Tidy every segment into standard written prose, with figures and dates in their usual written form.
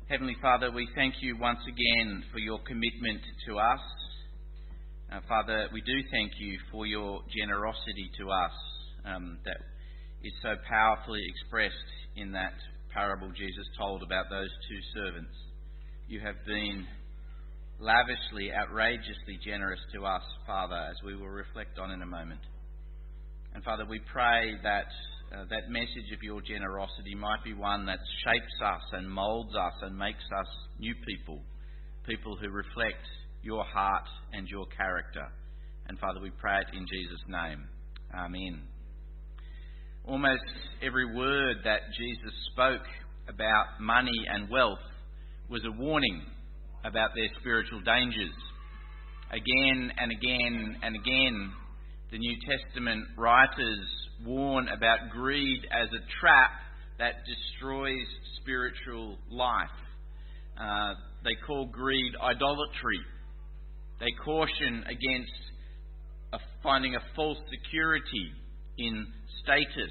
Heavenly Father, we thank you once again for your commitment to us. Father, we do thank you for your generosity to us that is so powerfully expressed in that parable Jesus told about those two servants. You have been lavishly, outrageously generous to us, Father, as we will reflect on in a moment. And Father, we pray that that message of your generosity might be one that shapes us and moulds us and makes us new people, people who reflect your heart and your character. And Father, we pray it in Jesus' name. Amen. Almost every word that Jesus spoke about money and wealth was a warning about their spiritual dangers. Again and again and again, the New Testament writers warn about greed as a trap that destroys spiritual life. They call greed idolatry. They caution against finding a false security in status,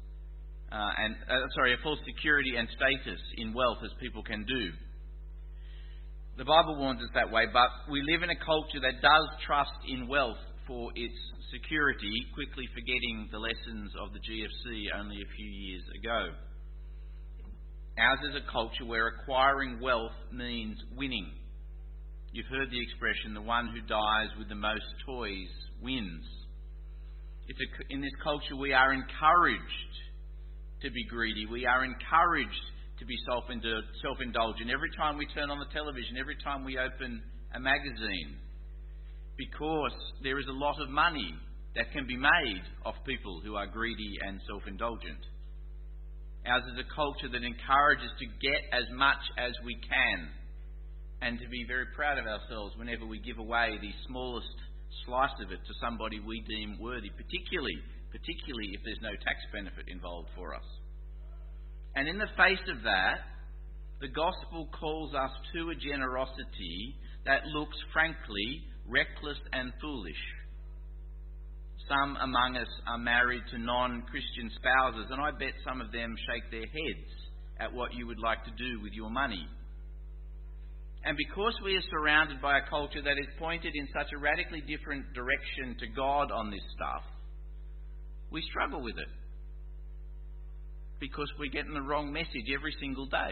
a false security and status in wealth as people can do. The Bible warns us that way, but we live in a culture that does trust in wealth for its security, quickly forgetting the lessons of the GFC only a few years ago. Ours is a culture where acquiring wealth means winning. You've heard the expression, the one who dies with the most toys wins. In this culture we are encouraged to be greedy. We are encouraged to be self-indulgent every time we turn on the television, every time we open a magazine, because there is a lot of money that can be made off people who are greedy and self-indulgent. Ours is a culture that encourages to get as much as we can and to be very proud of ourselves whenever we give away the smallest slice of it to somebody we deem worthy, particularly if there's no tax benefit involved for us. And in the face of that, the gospel calls us to a generosity that looks, frankly, reckless and foolish. Some among us are married to non-Christian spouses, and I bet some of them shake their heads at what you would like to do with your money. And because we are surrounded by a culture that is pointed in such a radically different direction to God on this stuff, we struggle with it. Because we're getting the wrong message every single day.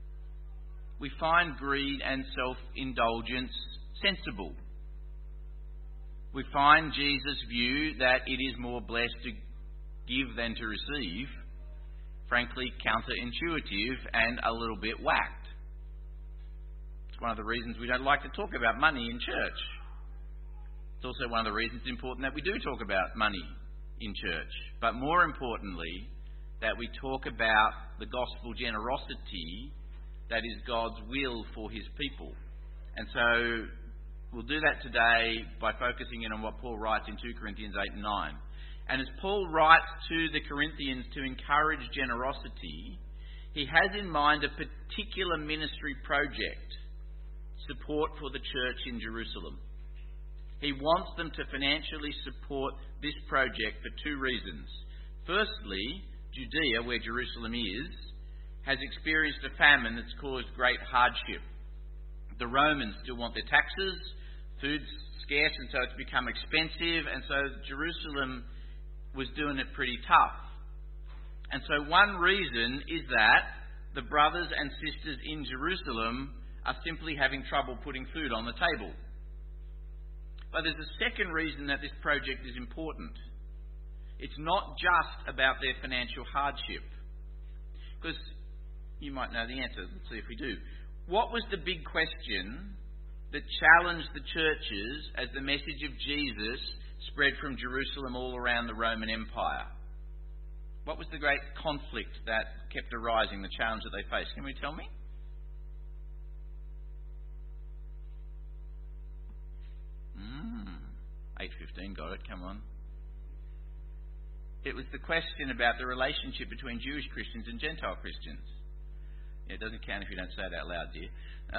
We find greed and self-indulgence sensible. We find Jesus' view that it is more blessed to give than to receive, frankly, counterintuitive and a little bit whacked. It's one of the reasons we don't like to talk about money in church. It's also one of the reasons it's important that we do talk about money in church. But more importantly, that we talk about the gospel generosity that is God's will for his people. And so we'll do that today by focusing in on what Paul writes in 2 Corinthians 8 and 9. And as Paul writes to the Corinthians to encourage generosity, he has in mind a particular ministry project, support for the church in Jerusalem. He wants them to financially support this project for two reasons. Firstly, Judea, where Jerusalem is, has experienced a famine that's caused great hardship. The Romans still want their taxes, food's scarce, and so it's become expensive, and so Jerusalem was doing it pretty tough. And so one reason is that the brothers and sisters in Jerusalem are simply having trouble putting food on the table. But there's a second reason that this project is important. It's not just about their financial hardship. Because you might know the answer. Let's see if we do. What was the big question that challenged the churches as the message of Jesus spread from Jerusalem all around the Roman Empire? What was the great conflict that kept arising, the challenge that they faced? Can we tell me? Mm, 8:15, got it, come on. It was the question about the relationship between Jewish Christians and Gentile Christians. Yeah, it doesn't count if you don't say it out loud, dear.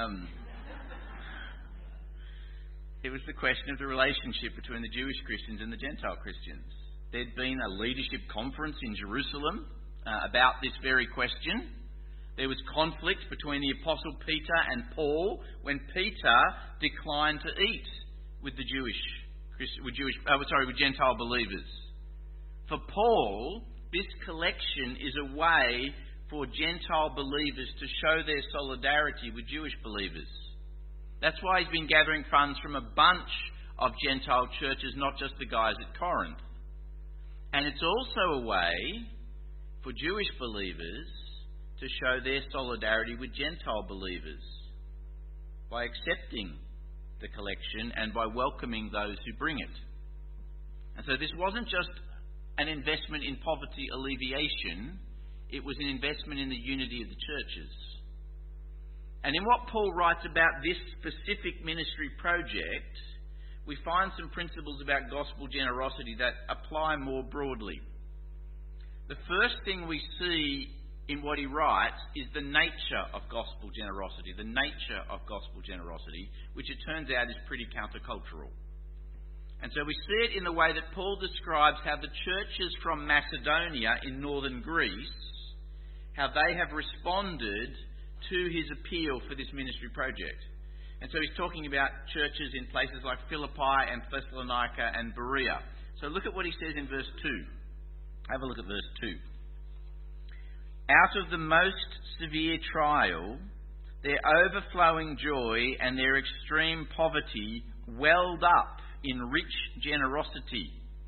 It was the question of the relationship between the Jewish Christians and the Gentile Christians. There'd been a leadership conference in Jerusalem about this very question. There was conflict between the Apostle Peter and Paul when Peter declined to eat with the with Gentile believers. For Paul, this collection is a way for Gentile believers to show their solidarity with Jewish believers. That's why he's been gathering funds from a bunch of Gentile churches, not just the guys at Corinth. And it's also a way for Jewish believers to show their solidarity with Gentile believers by accepting the collection and by welcoming those who bring it. And so this wasn't just an investment in poverty alleviation, it was an investment in the unity of the churches. And in what Paul writes about this specific ministry project, we find some principles about gospel generosity that apply more broadly. The first thing we see in what he writes is the nature of gospel generosity. The nature of gospel generosity, which it turns out is pretty countercultural. And so we see it in the way that Paul describes how the churches from Macedonia in northern Greece, how they have responded to his appeal for this ministry project. And so he's talking about churches in places like Philippi and Thessalonica and Berea. So look at what he says in verse 2. Have a look at verse 2. Out of the most severe trial, their overflowing joy and their extreme poverty welled up in rich generosity.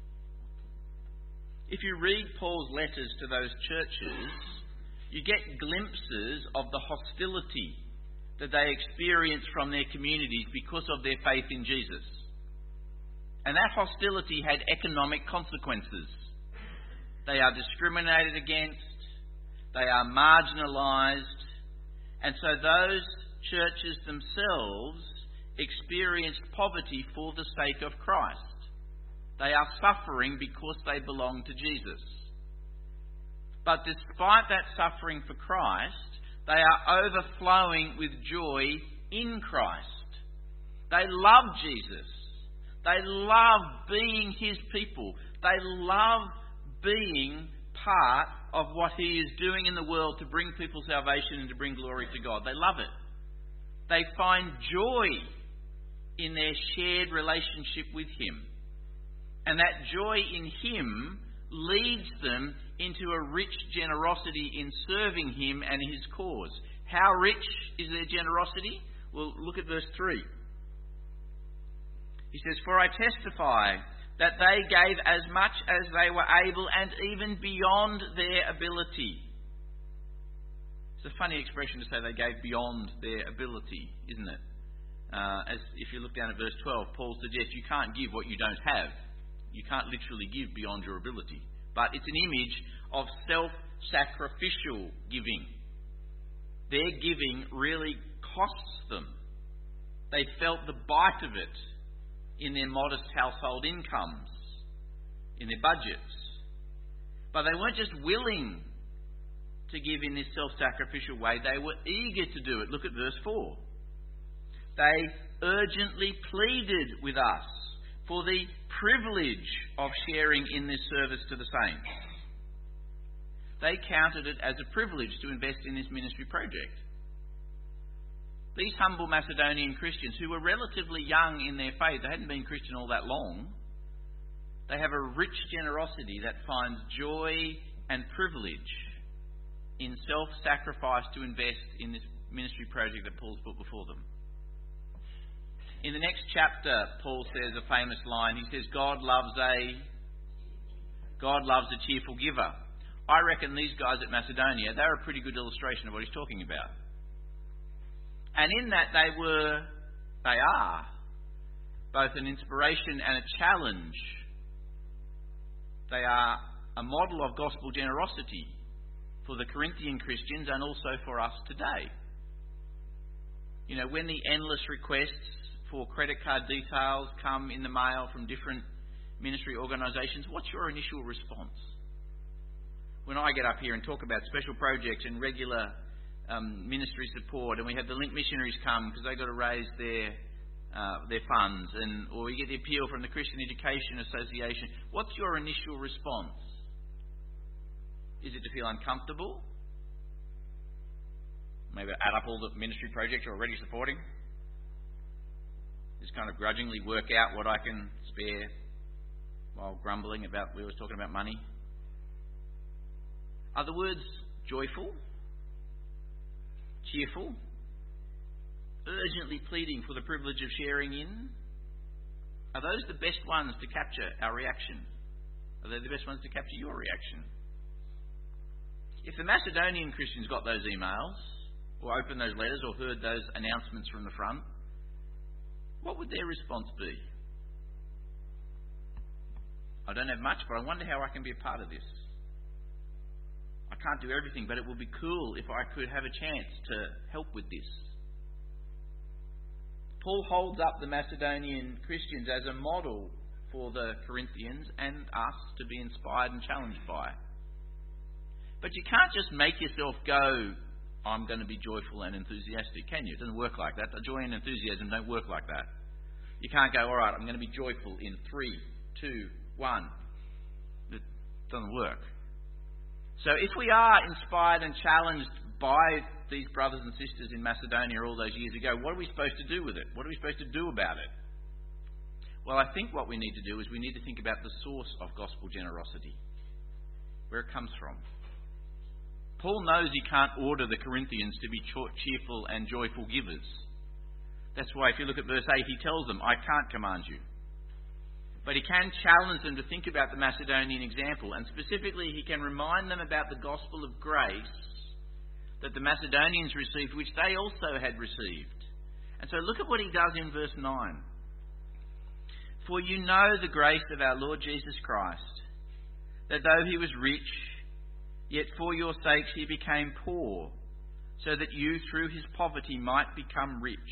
If you read Paul's letters to those churches, you get glimpses of the hostility that they experience from their communities because of their faith in Jesus. And that hostility had economic consequences. They are discriminated against, they are marginalised, and so those churches themselves experienced poverty for the sake of Christ. They are suffering because they belong to Jesus. But despite that suffering for Christ, they are overflowing with joy in Christ. They love Jesus. They love being his people. They love being part of what he is doing in the world to bring people salvation and to bring glory to God. They love it. They find joy in their shared relationship with him. And that joy in him leads them into a rich generosity in serving him and his cause. How rich is their generosity? Well, look at verse 3. He says, "For I testify that they gave as much as they were able and even beyond their ability." It's a funny expression to say they gave beyond their ability, isn't it? As if you look down at verse 12, Paul suggests you can't give what you don't have. You can't literally give beyond your ability. But it's an image of self-sacrificial giving. Their giving really costs them. They felt the bite of it in their modest household incomes, in their budgets. But they weren't just willing to give in this self-sacrificial way, they were eager to do it. Look at verse 4. They urgently pleaded with us for the privilege of sharing in this service to the saints. They counted it as a privilege to invest in this ministry project. These humble Macedonian Christians, who were relatively young in their faith, they hadn't been Christian all that long, they have a rich generosity that finds joy and privilege in self-sacrifice to invest in this ministry project that Paul's put before them. In the next chapter, Paul says a famous line. He says, God loves a cheerful giver. I reckon these guys at Macedonia, they're a pretty good illustration of what he's talking about. And in that they are both an inspiration and a challenge. They are a model of gospel generosity for the Corinthian Christians and also for us today. You know, when the endless requests for credit card details come in the mail from different ministry organisations, what's your initial response? When I get up here and talk about special projects and regular ministry support, and we have the Link missionaries come because they've got to raise their funds, or we get the appeal from the Christian Education Association, what's your initial response? Is it to feel uncomfortable? maybe add up all the ministry projects you're already supporting. Just kind of grudgingly work out what I can spare while grumbling about, we were talking about money. Are the words joyful, cheerful, urgently pleading for the privilege of sharing in? Are those the best ones to capture our reaction? Are they the best ones to capture your reaction? If the Macedonian Christians got those emails, or opened those letters, or heard those announcements from the front, what would their response be? I don't have much, but I wonder how I can be a part of this. I can't do everything, but it would be cool if I could have a chance to help with this. Paul holds up the Macedonian Christians as a model for the Corinthians and us to be inspired and challenged by. But you can't just make yourself go, I'm going to be joyful and enthusiastic, can you? It doesn't work like that. The joy and enthusiasm don't work like that. You can't go, all right, I'm going to be joyful in 3, 2, 1. It doesn't work. So if we are inspired and challenged by these brothers and sisters in Macedonia all those years ago, what are we supposed to do with it? What are we supposed to do about it? Well, I think what we need to do is we need to think about the source of gospel generosity, where it comes from. Paul knows he can't order the Corinthians to be cheerful and joyful givers. That's why if you look at verse 8, he tells them, I can't command you. But he can challenge them to think about the Macedonian example, and specifically he can remind them about the gospel of grace that the Macedonians received, which they also had received. And so look at what he does in verse 9. For you know the grace of our Lord Jesus Christ, that though he was rich, yet for your sakes he became poor, so that you through his poverty might become rich.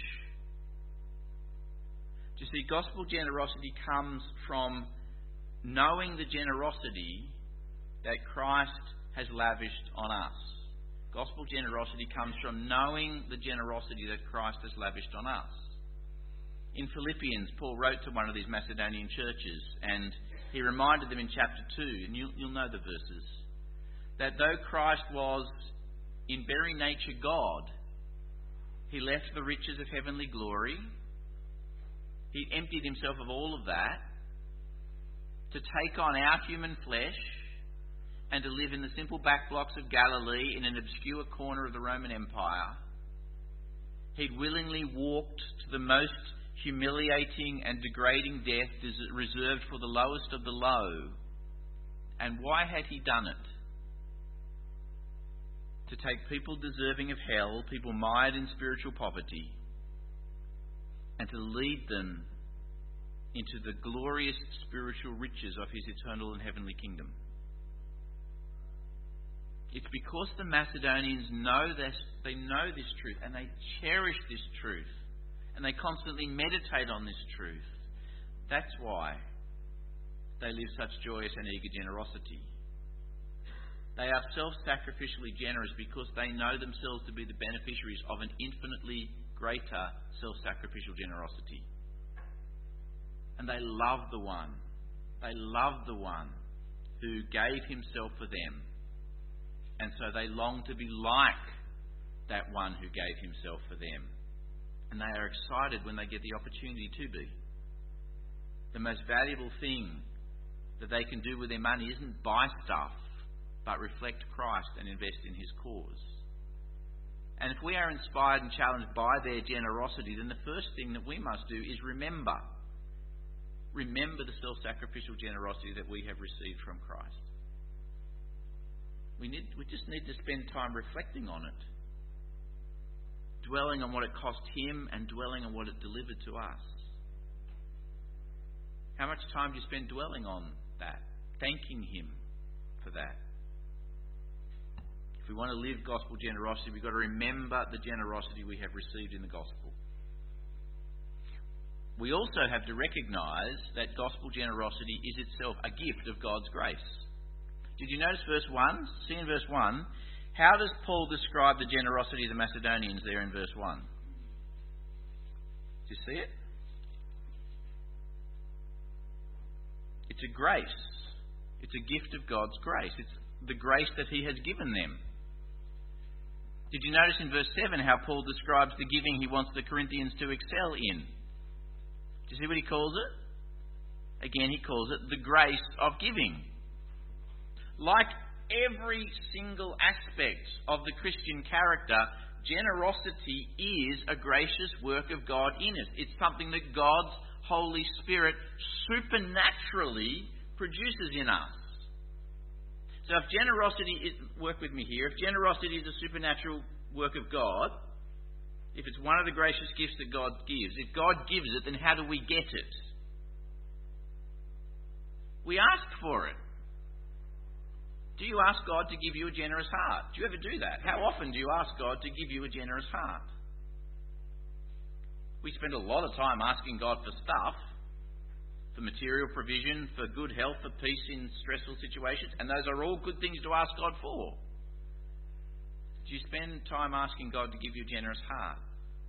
You see, gospel generosity comes from knowing the generosity that Christ has lavished on us. Gospel generosity comes from knowing the generosity that Christ has lavished on us. In Philippians, Paul wrote to one of these Macedonian churches, and he reminded them in chapter 2, and you'll know the verses, that though Christ was in very nature God, he left the riches of heavenly glory. He emptied himself of all of that to take on our human flesh and to live in the simple backblocks of Galilee in an obscure corner of the Roman Empire. He'd willingly walked to the most humiliating and degrading death reserved for the lowest of the low. And why had he done it? To take people deserving of hell, people mired in spiritual poverty, and to lead them into the glorious spiritual riches of his eternal and heavenly kingdom. It's because the Macedonians know this, they know this truth, and they cherish this truth, and they constantly meditate on this truth. That's why they live such joyous and eager generosity. They are self-sacrificially generous because they know themselves to be the beneficiaries of an infinitely greater self-sacrificial generosity. And they love the one. They love the one who gave himself for them. And so they long to be like that one who gave himself for them. And they are excited when they get the opportunity to be. The most valuable thing that they can do with their money isn't buy stuff, but reflect Christ and invest in his cause. And if we are inspired and challenged by their generosity, then the first thing that we must do is remember the self-sacrificial generosity that we have received from Christ. We just need to spend time reflecting on it, dwelling on what it cost him and dwelling on what it delivered to us. How much time do you spend dwelling on that, thanking him for that? If we want to live gospel generosity, we've got to remember the generosity we have received in the gospel. We also have to recognise that gospel generosity is itself a gift of God's grace. Did you notice verse 1? See in verse 1, how does Paul describe the generosity of the Macedonians there in verse 1? Do you see it? It's a grace. It's a gift of God's grace. It's the grace that he has given them. Did you notice in verse 7 how Paul describes the giving he wants the Corinthians to excel in? Do you see what he calls it? Again, he calls it the grace of giving. Like every single aspect of the Christian character, generosity is a gracious work of God in us. It's something that God's Holy Spirit supernaturally produces in us. So if generosity is, work with me here, if generosity is a supernatural work of God, if it's one of the gracious gifts that God gives, if God gives it, then how do we get it? We ask for it. Do you ask God to give you a generous heart? Do you ever do that? How often do you ask God to give you a generous heart? We spend a lot of time asking God for stuff, for material provision, for good health, for peace in stressful situations, and those are all good things to ask God for. Do you spend time asking God to give you a generous heart?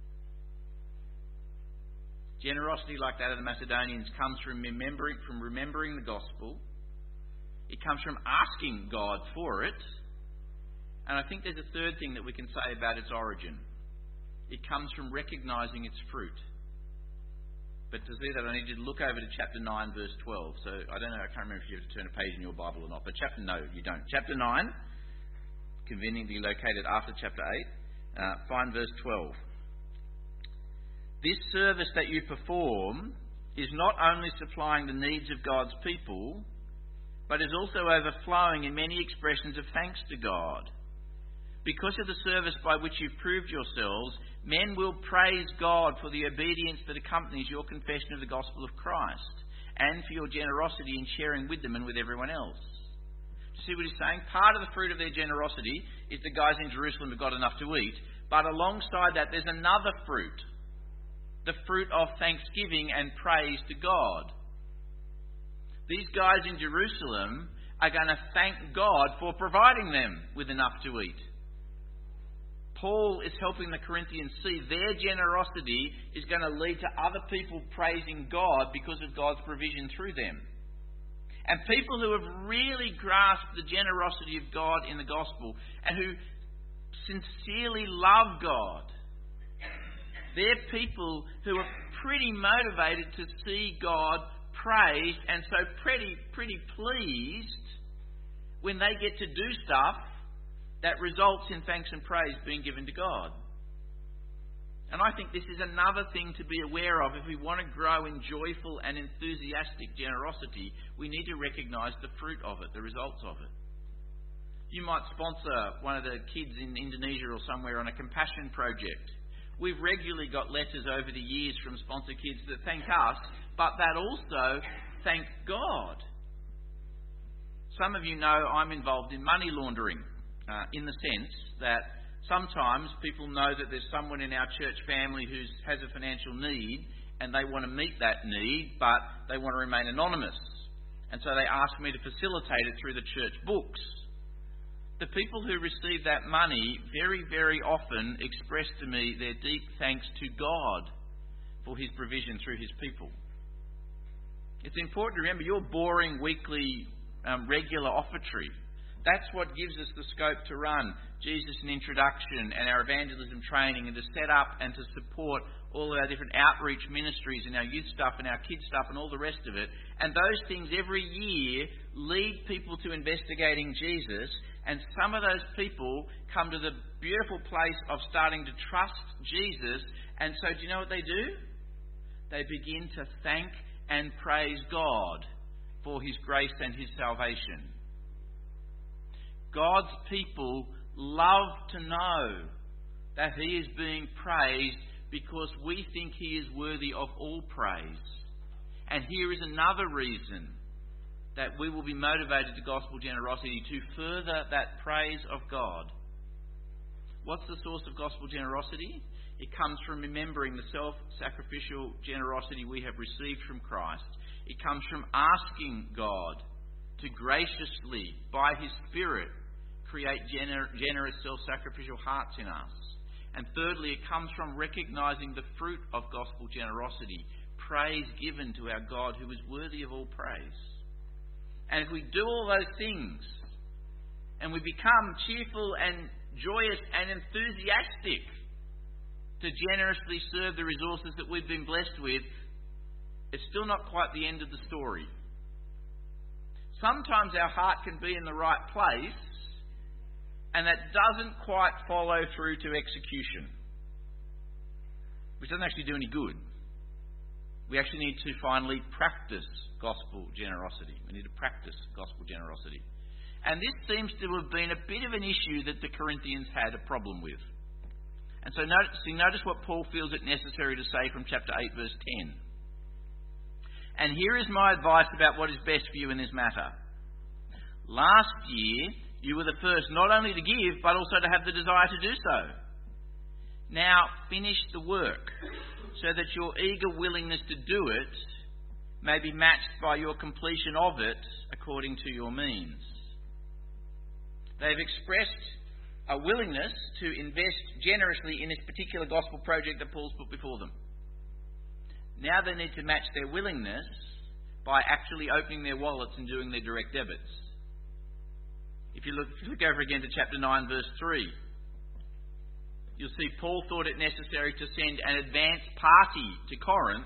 Generosity like that of the Macedonians comes from remembering the gospel. It comes from asking God for it. And I think there's a third thing that we can say about its origin. It comes from recognising its fruit. But to see that, I need you to look over to chapter 9, verse 12. So I don't know, I can't remember if you have to turn a page in your Bible or not. But no, you don't. Chapter 9, conveniently located after chapter 8, find verse 12. This service that you perform is not only supplying the needs of God's people, but is also overflowing in many expressions of thanks to God. Because of the service by which you've proved yourselves, men will praise God for the obedience that accompanies your confession of the gospel of Christ, and for your generosity in sharing with them and with everyone else. See what he's saying? Part of the fruit of their generosity is the guys in Jerusalem have got enough to eat, but alongside that there's another fruit, the fruit of thanksgiving and praise to God. These guys in Jerusalem are going to thank God for providing them with enough to eat. Paul is helping the Corinthians see their generosity is going to lead to other people praising God because of God's provision through them. And people who have really grasped the generosity of God in the gospel and who sincerely love God, they're people who are pretty motivated to see God praised and so pretty pleased when they get to do stuff that results in thanks and praise being given to God. And I think this is another thing to be aware of. If we want to grow in joyful and enthusiastic generosity, we need to recognise the fruit of it, the results of it. You might sponsor one of the kids in Indonesia or somewhere on a compassion project. We've regularly got letters over the years from sponsor kids that thank us, but that also thank God. Some of you know I'm involved in money laundering. In the sense that sometimes people know that there's someone in our church family who has a financial need and they want to meet that need, but they want to remain anonymous. And so they ask me to facilitate it through the church books. The people who receive that money very, very often express to me their deep thanks to God for his provision through his people. It's important to remember your boring weekly regular offertory. That's what gives us the scope to run Jesus in Introduction and our evangelism training and to set up and to support all of our different outreach ministries and our youth stuff and our kids stuff and all the rest of it. And those things every year lead people to investigating Jesus, and some of those people come to the beautiful place of starting to trust Jesus. And so do you know what they do? They begin to thank and praise God for his grace and his salvation. God's people love to know that he is being praised because we think he is worthy of all praise. And here is another reason that we will be motivated to gospel generosity to further that praise of God. What's the source of gospel generosity? It comes from remembering the self-sacrificial generosity we have received from Christ. It comes from asking God to graciously, by his Spirit, create generous self-sacrificial hearts in us. And thirdly, it comes from recognising the fruit of gospel generosity, praise given to our God who is worthy of all praise. And if we do all those things, and we become cheerful and joyous and enthusiastic to generously serve the resources that we've been blessed with, it's still not quite the end of the story. Sometimes our heart can be in the right place, and that doesn't quite follow through to execution, which doesn't actually do any good. We actually need to finally practice gospel generosity. We need to practice gospel generosity. And this seems to have been a bit of an issue that the Corinthians had a problem with. And so notice what Paul feels it necessary to say from chapter 8, verse 10. And here is my advice about what is best for you in this matter. Last year, you were the first not only to give, but also to have the desire to do so. Now, finish the work, so that your eager willingness to do it may be matched by your completion of it according to your means. They've expressed a willingness to invest generously in this particular gospel project that Paul's put before them. Now they need to match their willingness by actually opening their wallets and doing their direct debits. If you look over again to chapter 9, verse 3, you'll see Paul thought it necessary to send an advance party to Corinth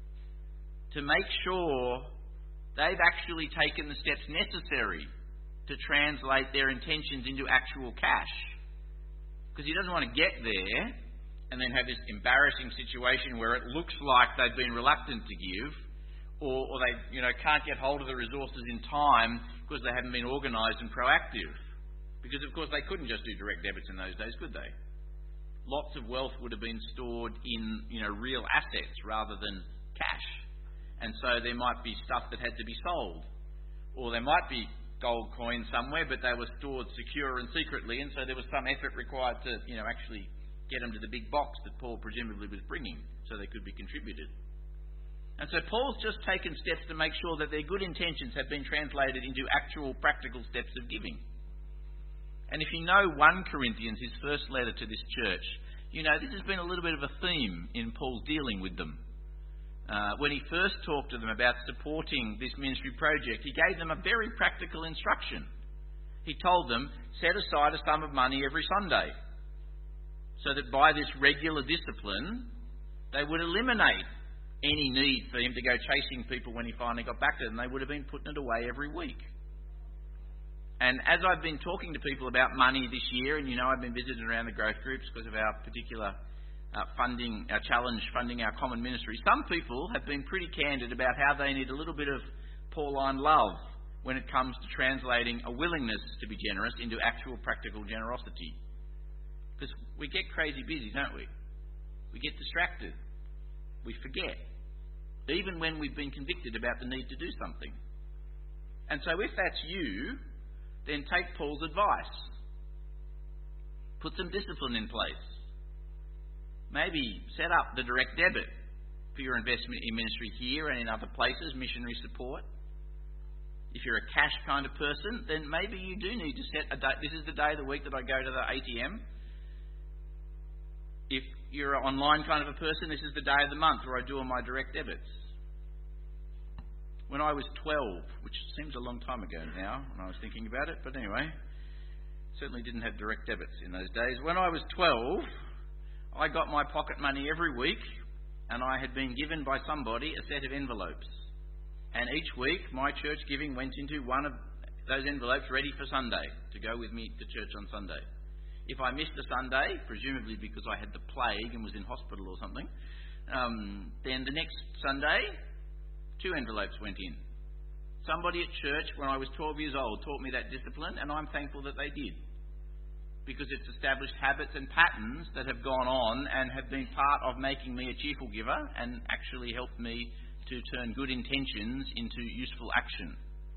to make sure they've actually taken the steps necessary to translate their intentions into actual cash. Because he doesn't want to get there and then have this embarrassing situation where it looks like they've been reluctant to give, or they can't get hold of the resources in time because they haven't been organised and proactive. Because of course they couldn't just do direct debits in those days, could they? Lots of wealth would have been stored in real assets rather than cash. And so there might be stuff that had to be sold. Or there might be gold coins somewhere, but they were stored secure and secretly, and so there was some effort required to actually get them to the big box that Paul presumably was bringing so they could be contributed. And so Paul's just taken steps to make sure that their good intentions have been translated into actual practical steps of giving. And if you know 1 Corinthians, his first letter to this church, this has been a little bit of a theme in Paul's dealing with them. When he first talked to them about supporting this ministry project, he gave them a very practical instruction. He told them, set aside a sum of money every Sunday, so that by this regular discipline, they would eliminate any need for him to go chasing people when he finally got back to them. They would have been putting it away every week. And as I've been talking to people about money this year, and I've been visiting around the growth groups because of our particular funding, our challenge funding our common ministry, some people have been pretty candid about how they need a little bit of Pauline love when it comes to translating a willingness to be generous into actual practical generosity. Because we get crazy busy, don't we? We get distracted. We forget. Even when we've been convicted about the need to do something. And so if that's you, then take Paul's advice. Put some discipline in place. Maybe set up the direct debit for your investment in ministry here and in other places, missionary support. If you're a cash kind of person, then maybe you do need to set a day. This is the day of the week that I go to the ATM. If you're an online kind of a person, this is the day of the month where I do all my direct debits. When I was 12, which seems a long time ago now when I was thinking about it, but anyway, certainly didn't have direct debits in those days. When I was 12, I got my pocket money every week, and I had been given by somebody a set of envelopes. And each week, my church giving went into one of those envelopes ready for Sunday, to go with me to church on Sunday. If I missed a Sunday, presumably because I had the plague and was in hospital or something, then the next Sunday, 2 envelopes went in. Somebody at church, when I was 12 years old, taught me that discipline, and I'm thankful that they did. Because it's established habits and patterns that have gone on and have been part of making me a cheerful giver and actually helped me to turn good intentions into useful action.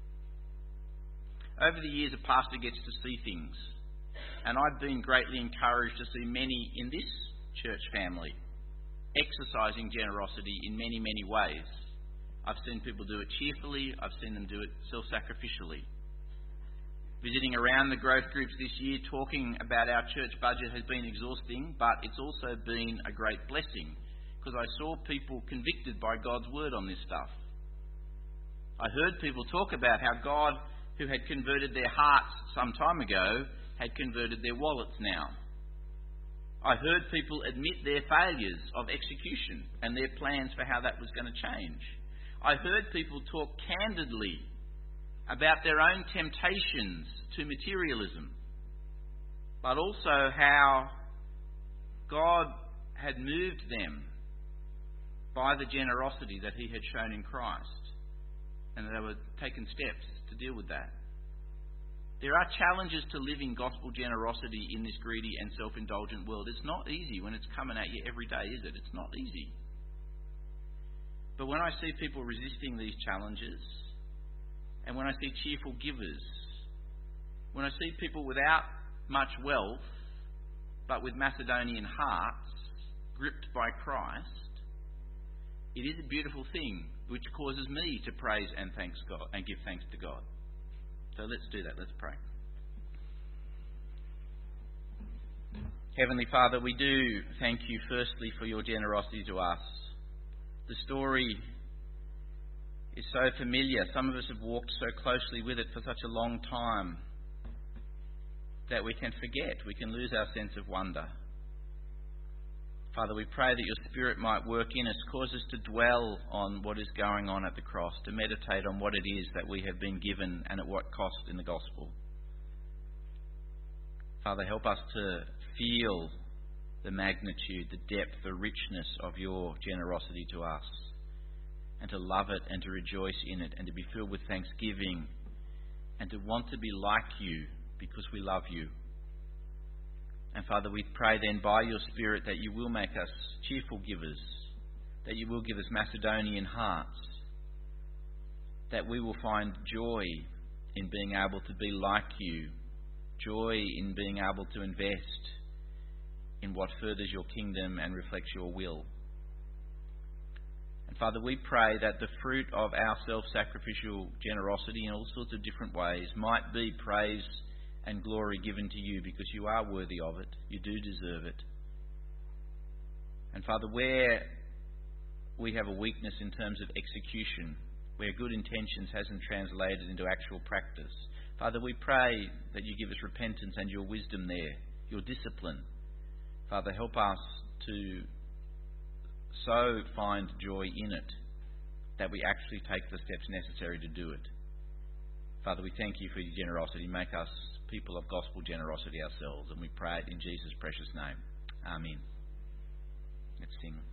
Over the years, a pastor gets to see things. And I've been greatly encouraged to see many in this church family exercising generosity in many, many ways. I've seen people do it cheerfully. I've seen them do it self-sacrificially. Visiting around the growth groups this year, talking about our church budget has been exhausting, but it's also been a great blessing because I saw people convicted by God's word on this stuff. I heard people talk about how God, who had converted their hearts some time ago, had converted their wallets now. I heard people admit their failures of execution and their plans for how that was going to change. I heard people talk candidly about their own temptations to materialism, but also how God had moved them by the generosity that He had shown in Christ, and they were taking steps to deal with that. There are challenges to living gospel generosity in this greedy and self-indulgent world. It's not easy when it's coming at you every day, is it? It's not easy. But when I see people resisting these challenges, and when I see cheerful givers, when I see people without much wealth, but with Macedonian hearts, gripped by Christ, it is a beautiful thing which causes me to praise and thanks God and give thanks to God. So let's do that. Let's pray. Heavenly Father, we do thank you firstly for your generosity to us. The story is so familiar. Some of us have walked so closely with it for such a long time that we can forget. We can lose our sense of wonder. Father, we pray that your Spirit might work in us, cause us to dwell on what is going on at the cross, to meditate on what it is that we have been given and at what cost in the gospel. Father, help us to feel the magnitude, the depth, the richness of your generosity to us, and to love it and to rejoice in it and to be filled with thanksgiving and to want to be like you because we love you. And Father, we pray then by your Spirit that you will make us cheerful givers, that you will give us Macedonian hearts, that we will find joy in being able to be like you, joy in being able to invest in what furthers your kingdom and reflects your will. And Father, we pray that the fruit of our self-sacrificial generosity in all sorts of different ways might be praise and glory given to you, because you are worthy of it. You do deserve it. And Father, where we have a weakness in terms of execution, where good intentions hasn't translated into actual practice, Father, we pray that you give us repentance and your wisdom there, your discipline. Father, help us to so find joy in it that we actually take the steps necessary to do it. Father, we thank you for your generosity. Make us people of gospel generosity ourselves, and we pray it in Jesus' precious name. Amen. Let's sing.